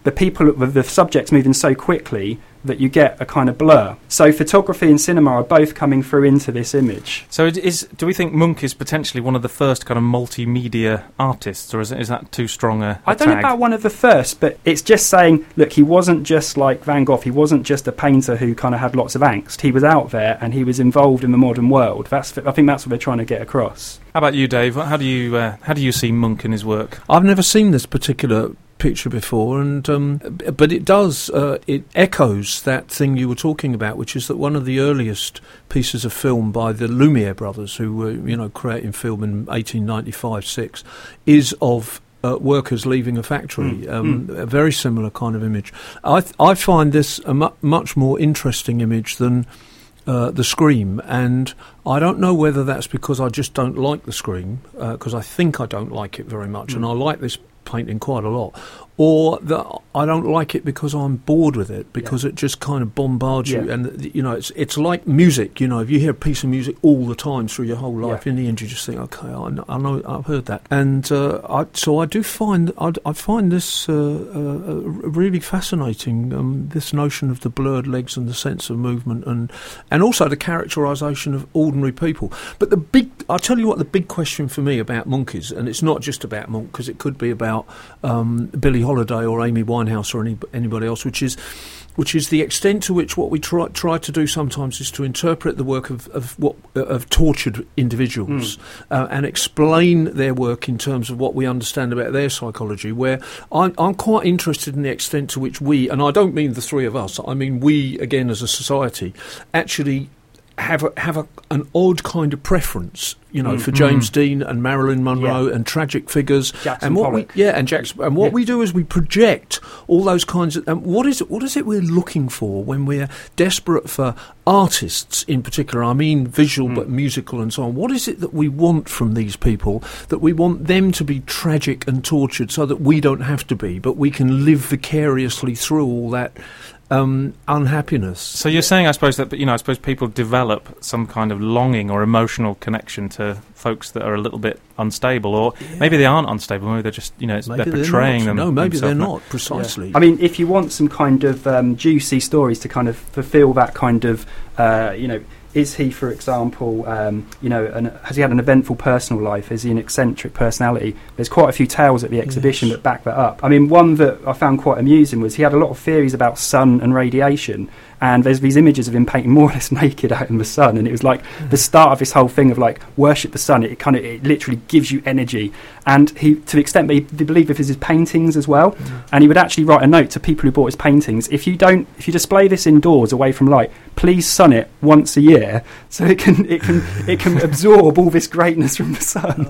the subject's moving so quickly that you get a kind of blur. So photography and cinema are both coming through into this image. So do we think Munch is potentially one of the first kind of multimedia artists, or is that too strong a I don't know about one of the first, but it's just saying, look, he wasn't just like Van Gogh, he wasn't just a painter who kind of had lots of angst. He was out there and he was involved in the modern world. I think that's what they're trying to get across. How about you, Dave? How do you see Munch in his work? I've never seen this particular picture before, and but it echoes that thing you were talking about, which is that one of the earliest pieces of film by the Lumiere brothers, who were creating film in 1895-6, is of workers leaving a factory. A very similar kind of image. I find this a much more interesting image than The Scream, and I don't know whether that's because I just don't like The Scream, because I think I don't like it very much, and I like this painting quite a lot, or that I don't like it because I'm bored with it, because it just kind of bombards you, and it's like music. If you hear a piece of music all the time through your whole life, in the end you just think, okay, I know I've heard that, and I do find I find this really fascinating. This notion of the blurred legs and the sense of movement, and also the characterisation of ordinary people. But I'll tell you what the big question for me about Munch is, and it's not just about Munch, because it could be about Billie Holiday or Amy Winehouse or anybody else, which is the extent to which what we try to do sometimes is to interpret the work of tortured individuals and explain their work in terms of what we understand about their psychology. Where I'm quite interested in the extent to which we, and I don't mean the three of us, I mean we again as a society, actually have an odd kind of preference, for James Dean and Marilyn Monroe and tragic figures. Jackson Pollock. What we do is we project all those kinds of. And what is it we're looking for when we're desperate for artists in particular? I mean, visual but musical and so on. What is it that we want from these people? That we want them to be tragic and tortured, so that we don't have to be, but we can live vicariously through all that unhappiness. So you're saying, I suppose, that I suppose people develop some kind of longing or emotional connection to folks that are a little bit unstable, or maybe they aren't unstable. Maybe they're just, they're portraying them. No, maybe they're not precisely. I mean, if you want some kind of juicy stories to kind of fulfil that kind of, is he, for example, has he had an eventful personal life? Is he an eccentric personality? There's quite a few tales at the exhibition that back that up. I mean, one that I found quite amusing was he had a lot of theories about sun and radiation, and there's these images of him painting more or less naked out in the sun, and it was like the start of this whole thing of like worship the sun. It literally gives you energy, and he, to the extent that he believed with his paintings as well, and he would actually write a note to people who bought his paintings: if you display this indoors away from light, please sun it once a year so it can absorb all this greatness from the sun.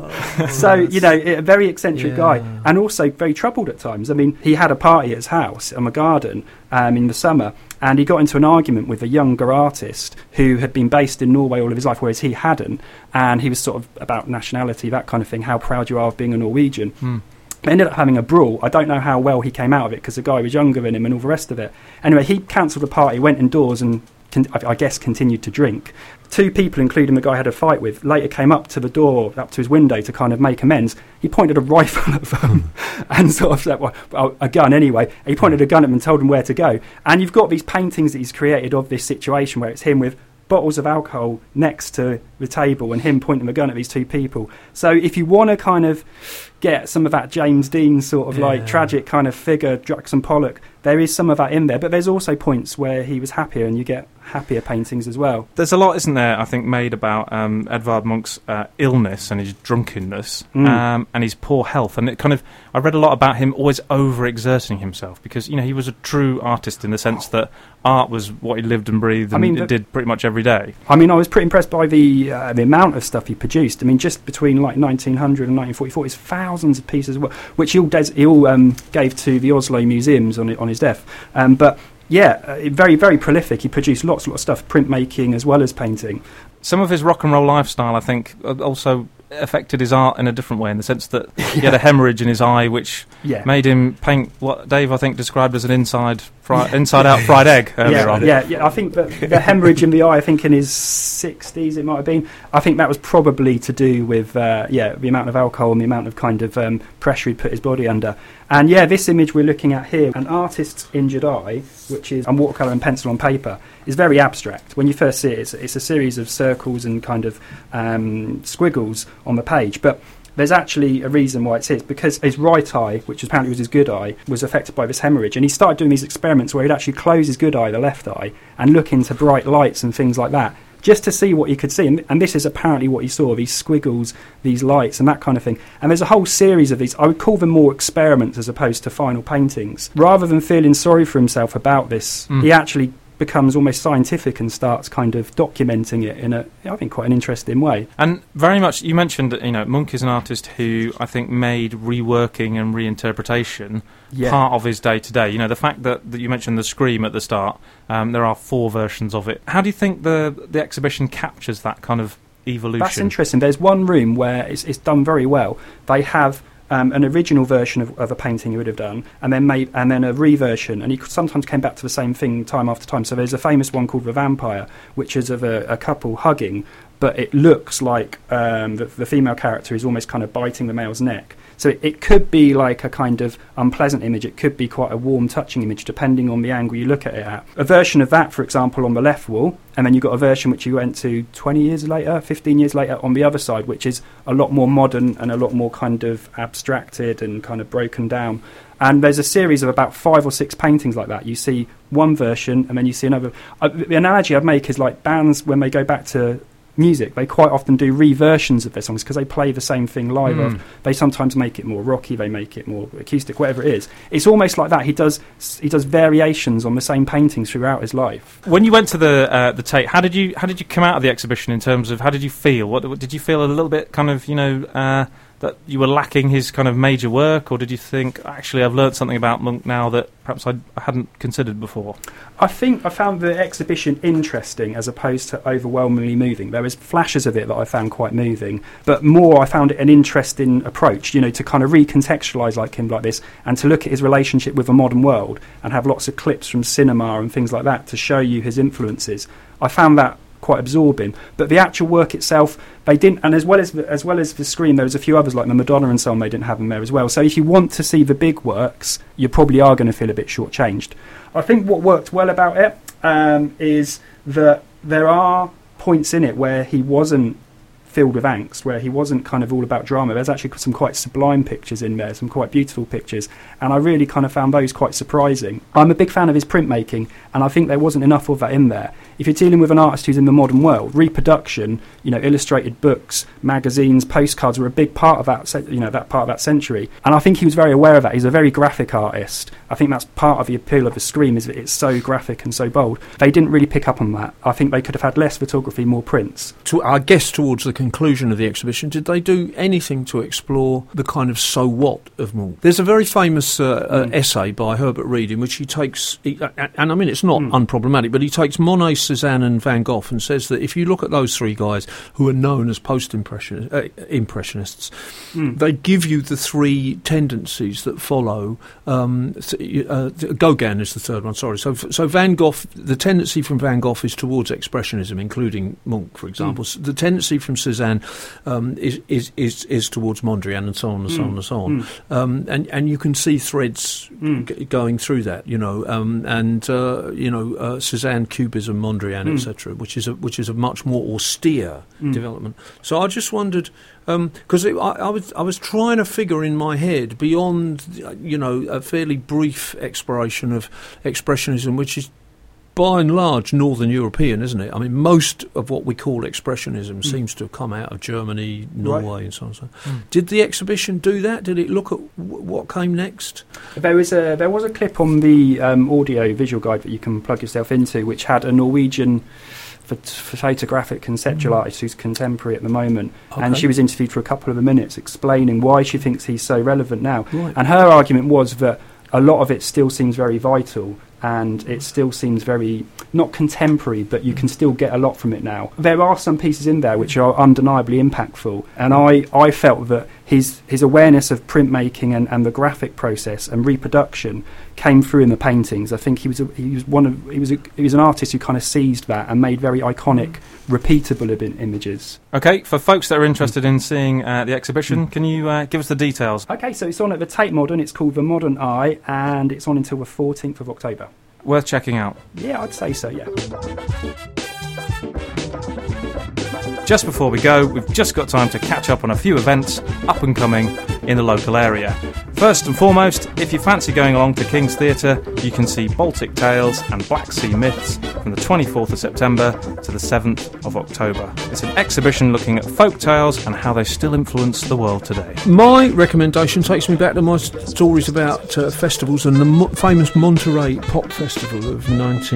A very eccentric guy, and also very troubled at times. I mean, he had a party at his house on a garden in the summer, and he got into an argument with a younger artist who had been based in Norway all of his life, whereas he hadn't, and he was sort of about nationality, that kind of thing, how proud you are of being a Norwegian. They ended up having a brawl. I don't know how well he came out of it because the guy was younger than him and all the rest of it. Anyway, he cancelled the party, went indoors and I guess continued to drink. 2 people, including the guy I had a fight with, later came up to the door, up to his window to kind of make amends. He pointed a rifle at them and sort of said, well, a gun anyway. He pointed a gun at them and told them where to go. And you've got these paintings that he's created of this situation where it's him with bottles of alcohol next to the table and him pointing the gun at these 2 people. So if you want to kind of get some of that James Dean sort of like tragic kind of figure, Jackson Pollock, there is some of that in there, but there's also points where he was happier and you get happier paintings as well. There's a lot, isn't there, I think, made about Edvard Munch's illness and his drunkenness and his poor health. And it kind of, I read a lot about him always overexerting himself because, you know, he was a true artist in the sense that art was what he lived and breathed and did pretty much every day. I mean, I was pretty impressed by the amount of stuff he produced. I mean, just between like 1900 and 1944, it's thousands of pieces of work, which he all gave to the Oslo museums on his death. But yeah, very, very prolific. He produced lots of stuff, printmaking as well as painting. Some of his rock and roll lifestyle, I think, also affected his art in a different way, in the sense that he had a hemorrhage in his eye, which made him paint what Dave, I think, described as an inside-out fried egg earlier on. Yeah, I think that the hemorrhage in the eye, I think in his 60s it might have been, I think that was probably to do with the amount of alcohol and the amount of kind of pressure he'd put his body under. And this image we're looking at here, an artist's injured eye, which is on watercolour and pencil on paper, is very abstract. When you first see it, it's a series of circles and kind of squiggles on the page, but there's actually a reason why it's his, because his right eye, which apparently was his good eye, was affected by this hemorrhage, and he started doing these experiments where he'd actually close his good eye, the left eye, and look into bright lights and things like that, just to see what he could see. And this is apparently what he saw, these squiggles, these lights and that kind of thing. And there's a whole series of these. I would call them more experiments as opposed to final paintings. Rather than feeling sorry for himself about this, he actually becomes almost scientific and starts kind of documenting it in a, I think, quite an interesting way. And very much, you mentioned that, you know, Munch is an artist who I think made reworking and reinterpretation part of his day-to-day. You know, the fact that you mentioned the Scream at the start, there are 4 versions of it. How do you think the exhibition captures that kind of evolution? That's interesting. There's one room where it's done very well. They have an original version of a painting he would have done, and then a reversion, and he sometimes came back to the same thing time after time. So there's a famous one called The Vampire, which is of a couple hugging, but it looks like the female character is almost kind of biting the male's neck. So it could be like a kind of unpleasant image. It could be quite a warm, touching image, depending on the angle you look at it at. A version of that, for example, on the left wall, and then you've got a version which you went to 20 years later, 15 years later, on the other side, which is a lot more modern and a lot more kind of abstracted and kind of broken down. And there's a series of about 5 or 6 paintings like that. You see one version, and then you see another. The analogy I'd make is like bands, when they go back to music, they quite often do reversions of their songs because they play the same thing live. They sometimes make it more rocky, they make it more acoustic, whatever it is. It's almost like that. He does variations on the same paintings throughout his life. When you went to the Tate, how did you come out of the exhibition in terms of how did you feel? What did you feel a little bit kind of, you know, that you were lacking his kind of major work, or did you think, actually, I've learnt something about Munch now that perhaps I hadn't considered before? I think I found the exhibition interesting as opposed to overwhelmingly moving. There was flashes of it that I found quite moving, but more I found it an interesting approach, you know, to kind of recontextualise like him like this, and to look at his relationship with the modern world and have lots of clips from cinema and things like that to show you his influences. I found that quite absorbing, but the actual work itself, they didn't, and as well as the Scream, there was a few others like the Madonna and so on, they didn't have them there as well. So if you want to see the big works, you probably are going to feel a bit shortchanged. I think what worked well about it is that there are points in it where he wasn't filled with angst, where he wasn't kind of all about drama. There's actually some quite sublime pictures in there, some quite beautiful pictures, and I really kind of found those quite surprising. I'm a big fan of his printmaking, and I think there wasn't enough of that in there. if you're dealing with an artist who's in the modern world, reproduction, illustrated books, magazines, postcards were a big part of that, that part of that century. And I think he was very aware of that. He's a very graphic artist. I think that's part of the appeal of the Scream, is that it's so graphic and so bold. They didn't really pick up on that. I think they could have had less photography, more prints. I guess towards the conclusion of the exhibition, did they do anything to explore the kind of so what of Munch? There's a very famous essay by Herbert Reed in which he takes, and I mean it's not unproblematic, but he takes Monet, Cézanne and Van Gogh and says that if you look at those three guys who are known as post-impressionists, they give you the three tendencies that follow. Gauguin is the third one, sorry. So Van Gogh, the tendency from Van Gogh is towards expressionism, including Munch, for example. The tendency from Cézanne is towards Mondrian, and so on and so on and so on. And you can see threads going through that, Cézanne, Cubism, Mondrian, etc., which is a much more austere development. So I just wondered, because I was trying to figure in my head beyond, a fairly brief exploration of expressionism, which is by and large Northern European, isn't it? I mean, most of what we call expressionism seems to have come out of Germany, Norway, and so on. Did the exhibition do that? Did it look at what came next? There was a clip on the audio visual guide that you can plug yourself into, which had a Norwegian photographic conceptual artist who's contemporary at the moment, and she was interviewed for a couple of minutes explaining why she thinks he's so relevant now. And her argument was that a lot of it still seems very vital, and it still seems very, not contemporary, but you can still get a lot from it now. There are some pieces in there which are undeniably impactful, and I felt that his awareness of printmaking and the graphic process and reproduction came through in the paintings. I think he was an artist who kind of seized that and made very iconic, repeatable images. Okay, for folks that are interested in seeing the exhibition, can you give us the details? Okay, so it's on at the Tate Modern. It's called The Modern Eye, and it's on until the 14th of October. Worth checking out. Yeah, I'd say so, yeah. Just before we go, we've just got time to catch up on a few events up and coming in the local area. First and foremost, if you fancy going along to King's Theatre, you can see Baltic Tales and Black Sea Myths from the 24th of September to the 7th of October. It's an exhibition looking at folk tales and how they still influence the world today. My recommendation takes me back to my stories about festivals and the famous Monterey Pop Festival of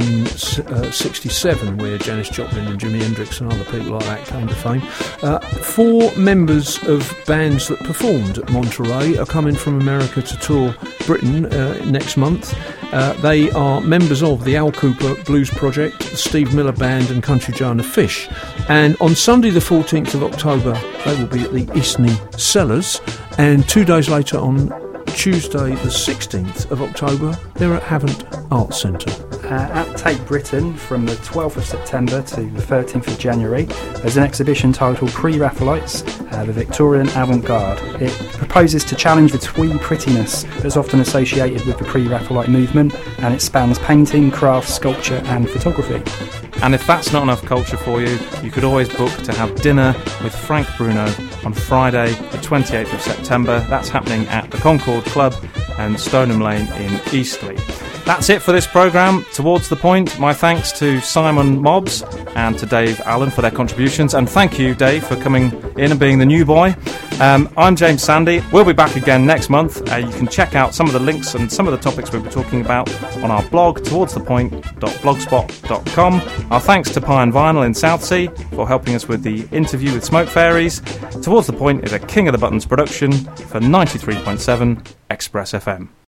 1967, where Janis Joplin and Jimi Hendrix and other people like that came to fame. 4 members of bands that performed at Monterey are coming from America to tour Britain next month. They are members of the Al Cooper Blues Project, the Steve Miller Band and Country Joe and the Fish. And on Sunday the 14th of October they will be at the Eastney Cellars, and 2 days later on Tuesday the 16th of October they're at Havant Arts Centre. At Tate Britain from the 12th of September to the 13th of January, there's an exhibition titled Pre-Raphaelites, the Victorian Avant-Garde. It proposes to challenge the twee prettiness that's often associated with the Pre-Raphaelite movement, and it spans painting, craft, sculpture and photography. And if that's not enough culture for you, you could always book to have dinner with Frank Bruno on Friday the 28th of September. That's happening at the Concord Club and Stoneham Lane in Eastleigh. That's it for this programme. Towards the Point, my thanks to Simon Mobbs and to Dave Allen for their contributions, and thank you, Dave, for coming in and being the new boy. I'm James Sandy. We'll be back again next month. You can check out some of the links and some of the topics we'll be talking about on our blog, towardsthepoint.blogspot.com. Our thanks to Pie and Vinyl in Southsea for helping us with the interview with Smoke Fairies. Towards the Point is a King of the Buttons production for 93.7 Express FM.